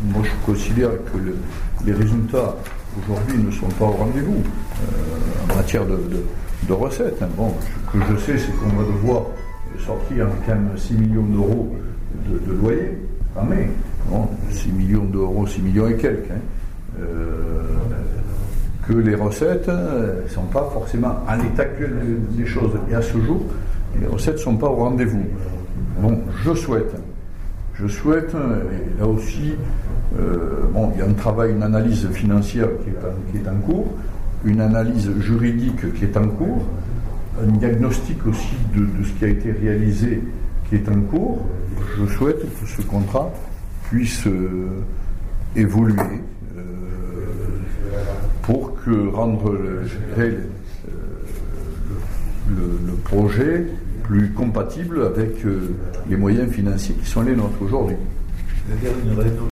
moi je considère que les résultats aujourd'hui ne sont pas au rendez-vous en matière de recettes. Bon, ce que je sais, c'est qu'on va devoir sortir quand même 6 millions d'euros de loyer en mai. Bon, 6 millions d'euros, 6 millions et quelques. Que les recettes ne sont pas forcément en l'état actuel des choses. Et à ce jour, les recettes ne sont pas au rendez-vous. Bon, je souhaite, et là aussi, il y a un travail, une analyse financière qui est en cours, une analyse juridique qui est en cours, un diagnostic aussi de ce qui a été réalisé qui est en cours. Je souhaite que ce contrat puisse évoluer pour rendre le projet plus compatible avec les moyens financiers qui sont les nôtres aujourd'hui.